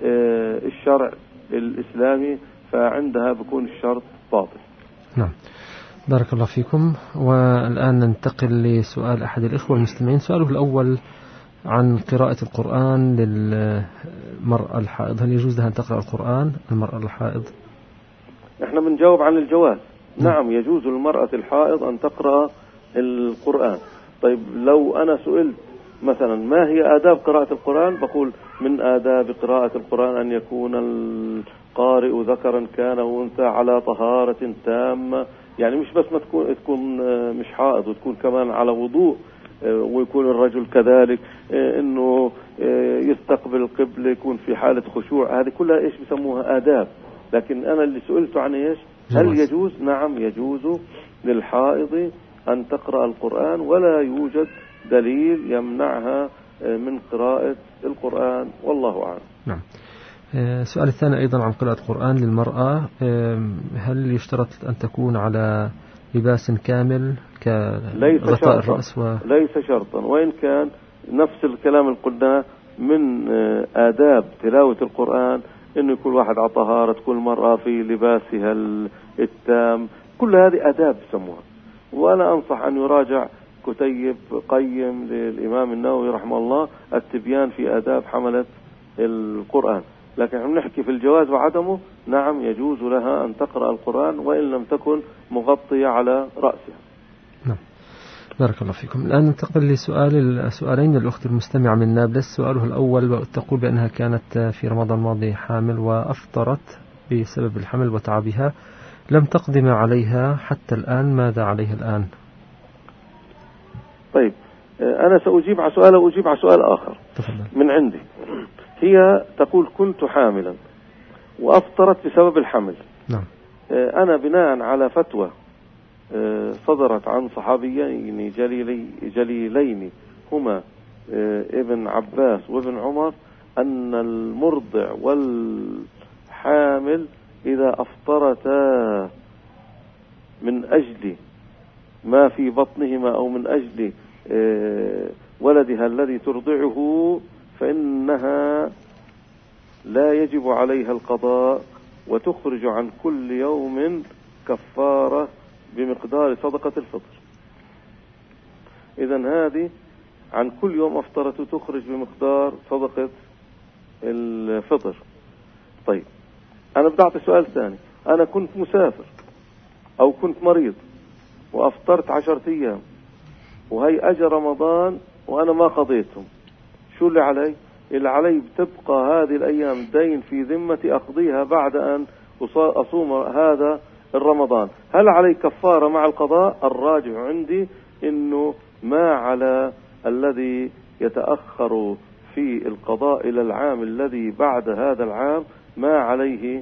الشرع الإسلامي، فعندها بكون الشرط باطل. نعم، بارك الله فيكم. والآن ننتقل لسؤال أحد الإخوة المستمعين. سؤاله الأول عن قراءة القرآن للمرأة الحائض، هل يجوز لها أن تقرأ القرآن المرأة الحائض؟ احنا بنجاوب عن الجواز. نعم يجوز للمرأة الحائض أن تقرأ القرآن. طيب لو أنا سئلت مثلا ما هي آداب قراءة القرآن، بقول من آداب قراءة القرآن أن يكون القارئ ذكرا كان أو أنثى على طهارة تامة، يعني مش بس ما تكون تكون مش حائض، وتكون كمان على وضوء، ويكون الرجل كذلك انه يستقبل القبلة، يكون في حالة خشوع. هذه كلها ايش بسموها آداب. لكن انا اللي سئلته عن ايش، هل يجوز؟ نعم يجوز للحائض ان تقرأ القرآن، ولا يوجد دليل يمنعها من قراءة القرآن، والله اعلم. نعم. السؤال الثاني ايضا عن قراءة القرآن للمرأة، هل يشترط ان تكون على لباس كامل كغطاء الرأس و... ليس شرطا، وإن كان نفس الكلام اللي قلناه من آداب تلاوة القرآن إنه يكون واحد على طهارة، تكون المرأة في لباسها التام، كل هذه آداب بسموها. وأنا أنصح أن يراجع كتيب قيم للإمام النووي رحمه الله التبيان في آداب حملة القرآن. لكن نحن نحكي في الجواز وعدمه. نعم يجوز لها أن تقرأ القرآن وإن لم تكن مغطية على رأسها. نعم، بارك الله فيكم. الآن ننتقل لسؤال السؤالين للأخت المستمعة من نابلس. سؤاله الأول تقول بأنها كانت في رمضان الماضي حامل وأفطرت بسبب الحمل وتعبها، لم تقضي ما عليها حتى الآن، ماذا عليها الآن؟ طيب أنا سأجيب على سؤال وأجيب على سؤال آخر. تفضل. من عندي. هي تقول كنت حاملا وأفطرت بسبب الحمل. نعم. أنا بناء على فتوى صدرت عن صحابيين جليلي جليلين هما ابن عباس وابن عمر أن المرضع والحامل إذا أفطرتا من أجل ما في بطنهما أو من أجل ولدها الذي ترضعه فإنها لا يجب عليها القضاء، وتخرج عن كل يوم كفارة بمقدار صدقة الفطر. إذن هذه عن كل يوم أفطرت تخرج بمقدار صدقة الفطر. طيب أنا بدأت سؤال ثاني. أنا كنت مسافر أو كنت مريض وأفطرت عشرة أيام وهي أجى رمضان وأنا ما قضيتهم، شو اللي علي؟ اللي علي بتبقى هذه الأيام دين في ذمتي أقضيها بعد أن أصوم هذا الرمضان. هل علي كفارة مع القضاء؟ الراجع عندي إنه ما على الذي يتأخر في القضاء إلى العام الذي بعد هذا العام ما عليه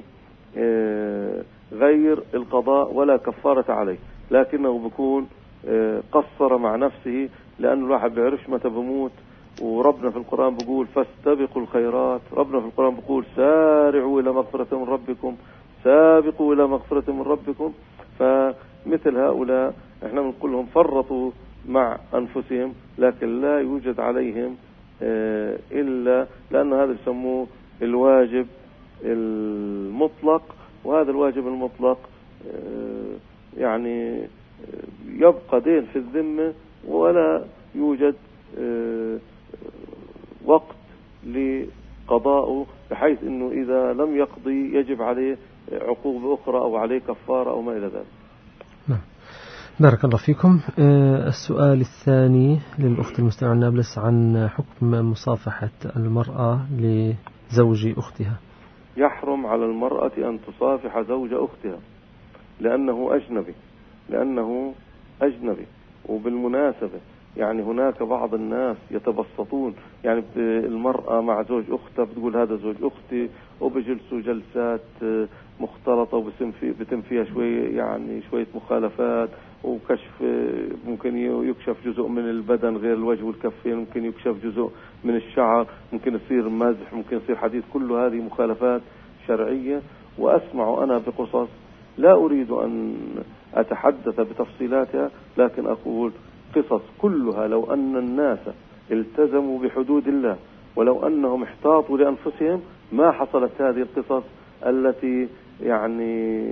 غير القضاء ولا كفارة عليه، لكنه بيكون قصر مع نفسه، لأن الواحد بيعرفش متى بموت. وربنا في القرآن بيقول فاستبقوا الخيرات، ربنا في القرآن بيقول سارعوا إلى مغفرة من ربكم، سابقوا إلى مغفرة من ربكم. فمثل هؤلاء احنا بنقول لهم فرطوا مع أنفسهم، لكن لا يوجد عليهم إلا لأن هذا يسموه الواجب المطلق، وهذا الواجب المطلق يعني يبقى دين في الذمة ولا يوجد وقت لقضاءه، بحيث انه اذا لم يقضي يجب عليه عقوبة أخرى أو عليه كفارة أو ما إلى ذلك. نعم. بارك الله فيكم. السؤال الثاني للأخت المستمعة نابلس عن حكم مصافحة المرأة لزوج أختها. يحرم على المرأة أن تصافح زوج أختها لأنه أجنبي لأنه أجنبي وبالمناسبة يعني هناك بعض الناس يتبسطون، يعني المرأة مع زوج أختها بتقول هذا زوج أختي، وبجلسوا جلسات مختلطة وبتم فيها شوية يعني شوية مخالفات وكشف، ممكن يكشف جزء من البدن غير الوجه والكفين، ممكن يكشف جزء من الشعر، ممكن يصير مزح، ممكن يصير حديث، كل هذه مخالفات شرعية. وأسمع أنا بقصص لا أريد أن أتحدث بتفصيلاتها، لكن أقول قصص كلها لو أن الناس التزموا بحدود الله ولو أنهم احتاطوا لأنفسهم ما حصلت هذه القصص التي يعني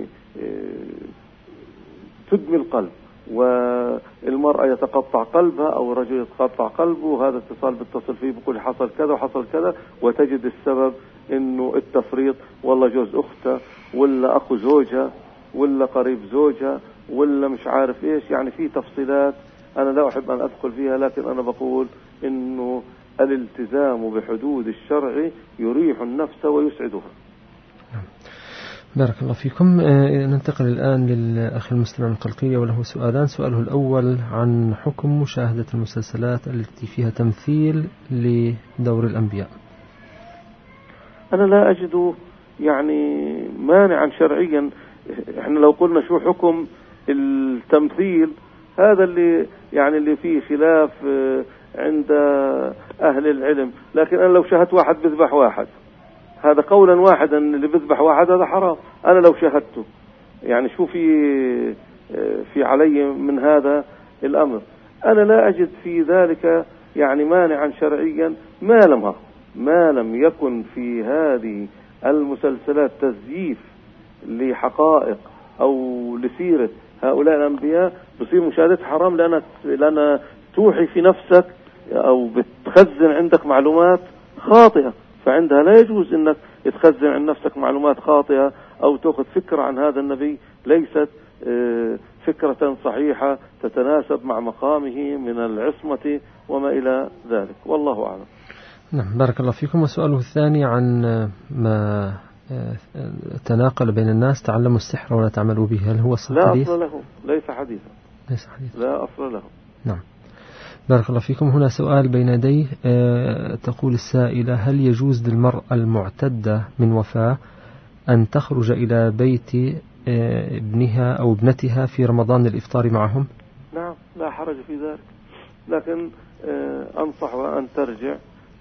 تدمي القلب، والمرأة يتقطع قلبها أو الرجل يتقطع قلبه، وهذا اتصال بيتصل فيه بيقول حصل كذا وحصل كذا، وتجد السبب إنه التفريط، والله جوز أختها ولا أخو زوجها ولا قريب زوجها ولا مش عارف إيش، يعني في تفصيلات أنا لا أحب أن أدخل فيها، لكن أنا بقول إنه الالتزام بحدود الشرع يريح النفس ويسعدها. بارك الله فيكم. ننتقل الآن للأخ المستمع من القلقية وله سؤالان. سؤاله الأول عن حكم مشاهدة المسلسلات التي فيها تمثيل لدور الأنبياء. أنا لا أجد يعني مانعا شرعيا. احنا لو قلنا شو حكم التمثيل هذا اللي يعني اللي فيه خلاف عند أهل العلم، لكن أنا لو شاهدت واحد بذبح واحد هذا قولا واحدا اللي بذبح واحد هذا حرام، أنا لو شاهدته يعني شو في في علي من هذا الأمر؟ أنا لا أجد في ذلك يعني مانعا شرعيا ما لم ما لم يكن في هذه المسلسلات تزييف لحقائق أو لسيرة هؤلاء الأنبياء بصير مشاهدة حرام، لأن لأن توحي في نفسك أو بتخزن عندك معلومات خاطئة، فعندها لا يجوز أنك تخزن عن نفسك معلومات خاطئة أو تأخذ فكرة عن هذا النبي ليست فكرة صحيحة تتناسب مع مقامه من العصمة وما إلى ذلك، والله أعلم. نعم بارك الله فيكم. وسؤاله الثاني عن ما تناقل بين الناس تعلموا السحر ولا تعملوا به، هل هو صحيح؟ لا أصل له، ليس حديثا. ليس حديثا. لا أصل له. نعم بارك الله فيكم. هنا سؤال بين يديه. تقول السائلة: هل يجوز للمرأة المعتدة من وفاة أن تخرج إلى بيت ابنها أو ابنتها في رمضان للإفطار معهم؟ نعم لا حرج في ذلك، لكن أنصحها أن ترجع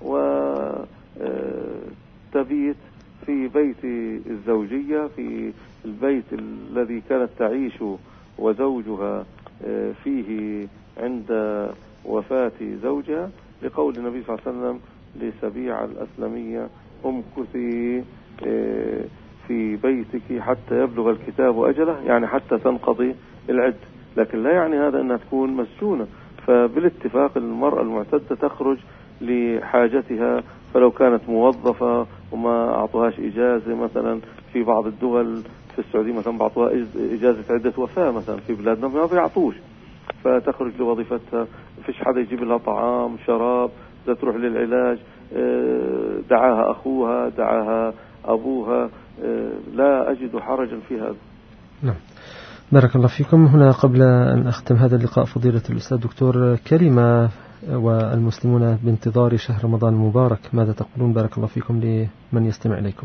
وتبيت في بيت الزوجية، في البيت الذي كانت تعيش وزوجها فيه عند وفاة زوجها، لقول النبي صلى الله عليه وسلم لسبيعة الأسلمية: امكثي في بيتك حتى يبلغ الكتاب أجله، يعني حتى تنقضي العد، لكن لا يعني هذا أنها تكون مسجونة. فبالاتفاق المرأة المعتدة تخرج لحاجتها، فلو كانت موظفة وما أعطوهاش إجازة، مثلا في بعض الدول في السعودية مثلا بعطوها إجازة عدة وفاة، مثلا في بلادنا ما بيعطوش، فتخرج لوظيفتها، فيش حدا يجيب لها طعام شراب، إذا تروح للعلاج دعاها أخوها دعاها أبوها، لا أجد حرجا في هذا. نعم بارك الله فيكم. هنا قبل أن أختم هذا اللقاء فضيلة الأستاذ دكتور، كلمة والمسلمون بانتظار شهر رمضان المبارك، ماذا تقولون بارك الله فيكم لمن يستمع إليكم؟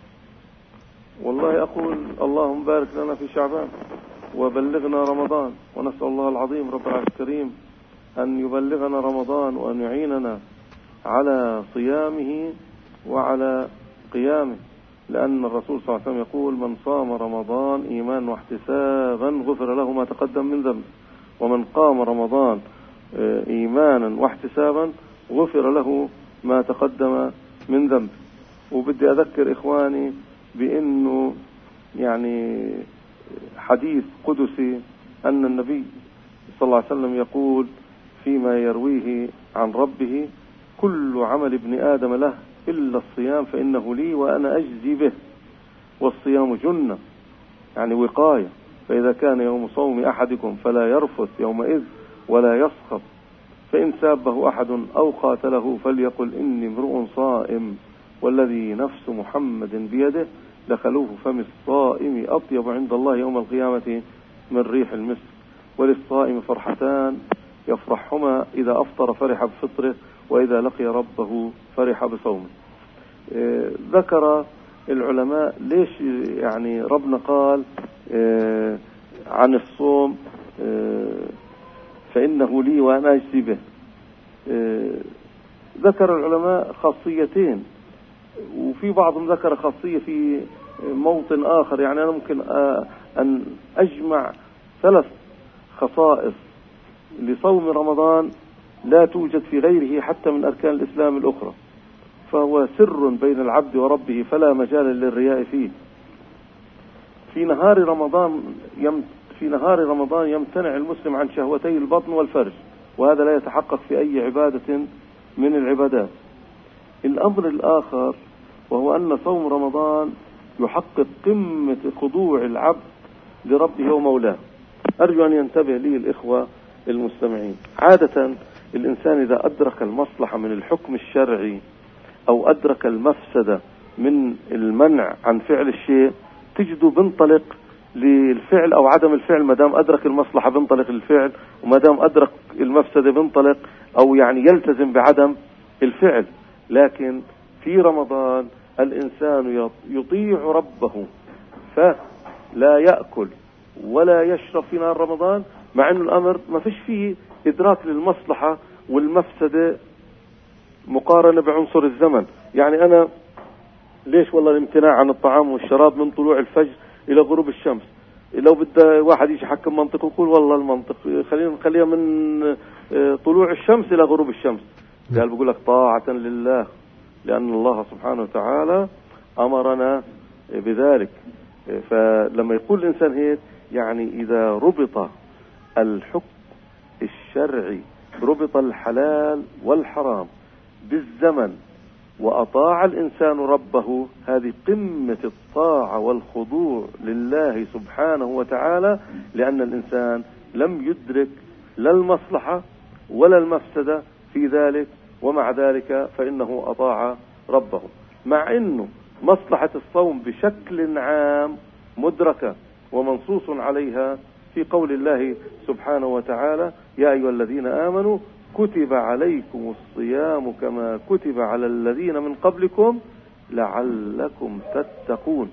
والله أقول اللهم بارك لنا في شعبان وبلغنا رمضان، ونسأل الله العظيم رب العرش الكريم أن يبلغنا رمضان وأن يعيننا على صيامه وعلى قيامه، لأن الرسول صلى الله عليه وسلم يقول: من صام رمضان إيمانا واحتسابا غفر له ما تقدم من ذنبه، ومن قام رمضان إيمانا واحتسابا غفر له ما تقدم من ذنبه. وبدي أذكر إخواني بأنه يعني حديث قدسي أن النبي صلى الله عليه وسلم يقول فيما يرويه عن ربه: كل عمل ابن آدم له إلا الصيام فإنه لي وأنا أجزي به. والصيام جنة يعني وقاية. فإذا كان يوم صوم أحدكم فلا يرفث يومئذ ولا يصخب، فإن سابه أحد أو قاتله فليقل إني امرؤ صائم والذي نفس محمد بيده لخلوف فم الصائم أطيب عند الله يوم القيامة من ريح المسك. وللصائم فرحتان يفرحهما إذا أفطر فرح بفطره وإذا لقي ربه فرح بصومه. اه ذكر العلماء ليش يعني ربنا قال اه عن الصوم اه فإنه لي وأنا أجزي به. اه ذكر العلماء خاصيتين، وفي بعضهم ذكر خاصية في موطن آخر. يعني أنا ممكن أن أجمع ثلاث خصائص لصوم رمضان لا توجد في غيره حتى من أركان الإسلام الأخرى، فهو سر بين العبد وربه فلا مجال للرياء فيه. في نهار رمضان يم في نهار رمضان يمتنع المسلم عن شهوتي البطن والفرج، وهذا لا يتحقق في أي عبادة من العبادات. الأمر الآخر وهو أن صوم رمضان يحقق قمة خضوع العبد لربه ومولاه. أرجو أن ينتبه لي الإخوة المستمعين. عادة الإنسان إذا أدرك المصلحة من الحكم الشرعي أو أدرك المفسدة من المنع عن فعل الشيء تجده بنطلق للفعل أو عدم الفعل. ما دام أدرك المصلحة بنطلق للفعل، وما دام أدرك المفسدة بنطلق أو يعني يلتزم بعدم الفعل. لكن في رمضان الإنسان يطيع ربه فلا يأكل ولا يشرب في نهار رمضان، مع أن الأمر ما فيش فيه إدراك للمصلحة والمفسدة مقارنة بعنصر الزمن. يعني أنا ليش والله الامتناع عن الطعام والشراب من طلوع الفجر إلى غروب الشمس؟ لو بده واحد يجي يحكم منطق يقول والله المنطق خلينا نخليها من طلوع الشمس إلى غروب الشمس. قال بقول لك طاعة لله، لأن الله سبحانه وتعالى أمرنا بذلك. فلما يقول الإنسان هيك يعني إذا ربط الحكم الشرعي، ربط الحلال والحرام بالزمن وأطاع الإنسان ربه، هذه قمة الطاعة والخضوع لله سبحانه وتعالى، لأن الإنسان لم يدرك لا المصلحة ولا المفسدة في ذلك، ومع ذلك فإنه أطاع ربه. مع أنه مصلحة الصوم بشكل عام مدركة ومنصوص عليها في قول الله سبحانه وتعالى: يا أيها الذين آمنوا كتب عليكم الصيام كما كتب على الذين من قبلكم لعلكم تتقون.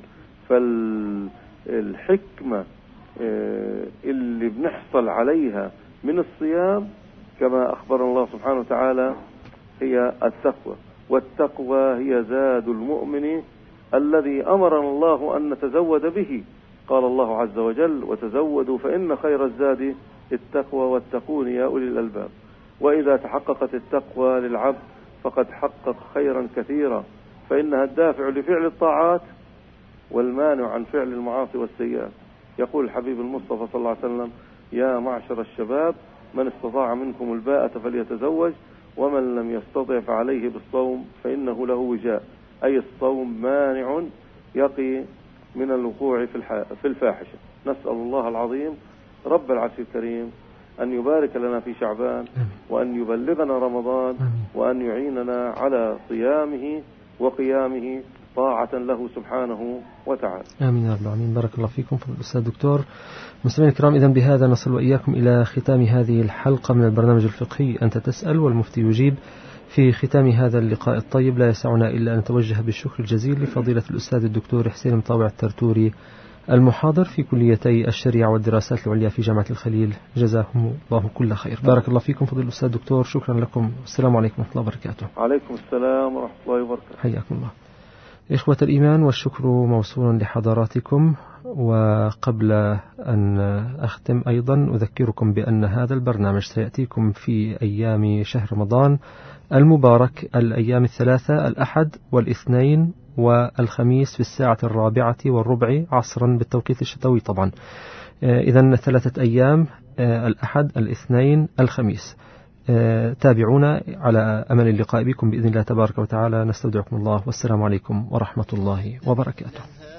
فالحكمة اللي بنحصل عليها من الصيام كما أخبر الله سبحانه وتعالى هي التقوى، والتقوى هي زاد المؤمن الذي أمرنا الله أن نتزود به. قال الله عز وجل: وتزودوا فإن خير الزاد التقوى واتقون يا أولي الألباب. وإذا تحققت التقوى للعبد فقد حقق خيرا كثيرا، فإنها الدافع لفعل الطاعات والمانع عن فعل المعاصي والسيئات. يقول الحبيب المصطفى صلى الله عليه وسلم: يا معشر الشباب من استطاع منكم الباءة فليتزوج ومن لم يستطع فعليه بالصوم فإنه له وجاء. أي الصوم مانع يقي من الوقوع في الفاحشة. نسأل الله العظيم رب العرش الكريم أن يبارك لنا في شعبان، وأن يبلغنا رمضان، وأن يعيننا على صيامه وقيامه طاعة له سبحانه وتعالى. آمين يا رب العالمين. بارك الله فيكم فضل الأستاذ الدكتور. مستمعينا الكرام، إذن بهذا نصل وإياكم إلى ختام هذه الحلقة من البرنامج الفقهي أنت تسأل والمفتي يجيب. في ختام هذا اللقاء الطيب لا يسعنا إلا أن نتوجه بالشكر الجزيل لفضيلة الأستاذ الدكتور حسين مطاوع الترتوري المحاضر في كليتي الشريعة والدراسات العليا في جامعة الخليل، جزاهم الله كل خير. بارك الله فيكم فضيلة الأستاذ الدكتور، شكرا لكم، السلام عليكم ورحمة الله وبركاته. عليكم السلام ورحمة الله وبركاته. حياكم الله. إخوة الإيمان، والشكر موصول لحضراتكم. وقبل أن أختم أيضا أذكركم بأن هذا البرنامج سيأتيكم في أيام شهر رمضان المبارك، الأيام الثلاثة، الأحد والاثنين والخميس في الساعة الرابعة والربع عصرا بالتوقيت الشتوي طبعا. إذن ثلاثة أيام، الأحد الاثنين الخميس. تابعونا على أمل اللقاء بكم بإذن الله تبارك وتعالى. نستودعكم الله، والسلام عليكم ورحمة الله وبركاته.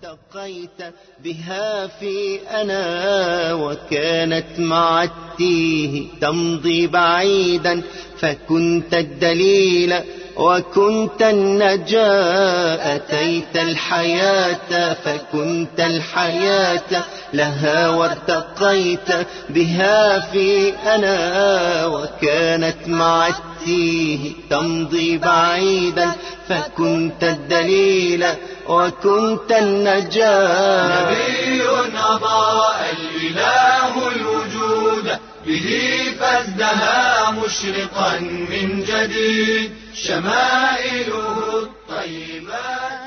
وارتقيت بها في أنا، وكانت مع التيه تمضي بعيدا، فكنت الدليل وكنت النجاة. أتيت الحياة فكنت الحياة لها، وارتقيت بها في أنا، وكانت مع التيه تمضي بعيدا، فكنت الدليل وكنت النجاة. نبي أضاء الإله الوجود، به فازدهى مشرقا من جديد، شمائله الطيبات